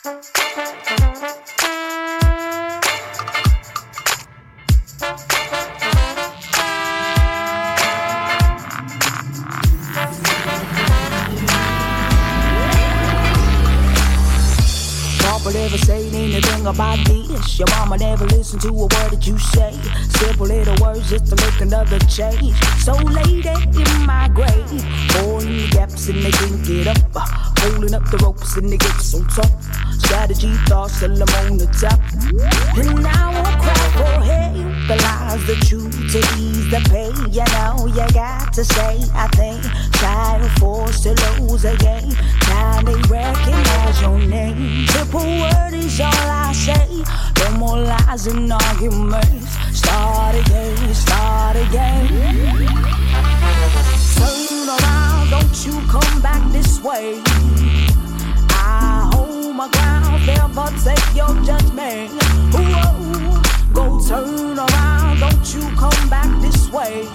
Never say anything about this. Your mama never listened to a word that you say. Simple little words just to make another change. So lady in my grave, pulling the gaps and they can't get up. Holding up the ropes and they get so tough. Strategy, thoughts till I'm on the top. And I won't cry for help. The lies, the truth, to ease the pain. You know you got to say, I think. Child forced to lose again. Time they recognize your name. Simple word is all I say. No more lies and arguments. Start again, start again. Turn around, don't you come back this way. I hold my ground, never take your judgment. Whoa, go turn around, don't you come back this way.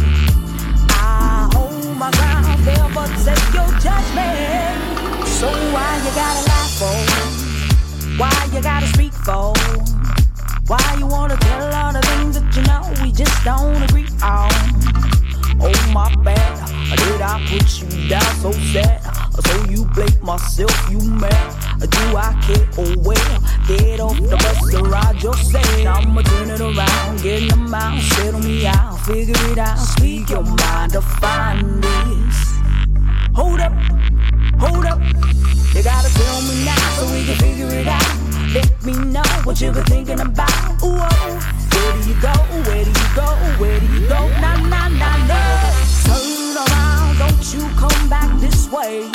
I hold my ground, never take your judgment. So why you gotta lie for? Why you gotta speak for? Why you wanna tell all the things that you know we just don't agree on? Oh my bad, did I put you down so sad? So you blame myself, you mad? Do I care? Oh well, get off the bus and ride yourself. I'ma turn it around, get them out, settle me out, figure it out, speak your mind to find this. Hold up, hold up, you gotta tell me now so we can figure it out. Let me know what you been thinking about. Ooh, where do you go? Where do you go? Where do you go? Nah, nah, nah, no. Turn around, don't you come back this way.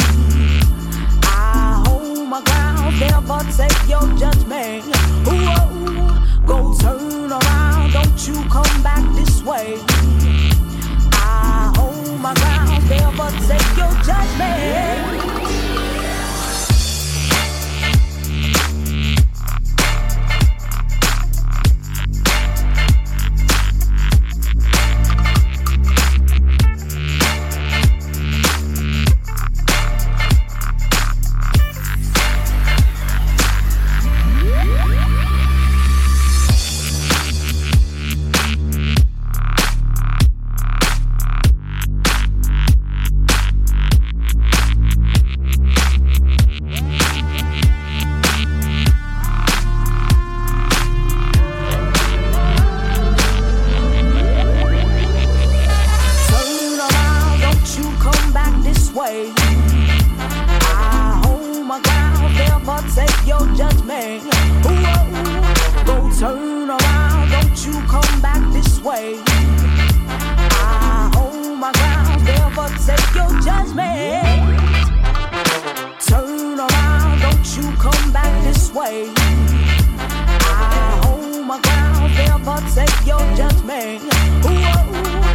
I hold my ground, never take your judgment. Ooh, go turn around, don't you come back this way. I hold my ground, never take your judgment. Take your judgment. Ooh,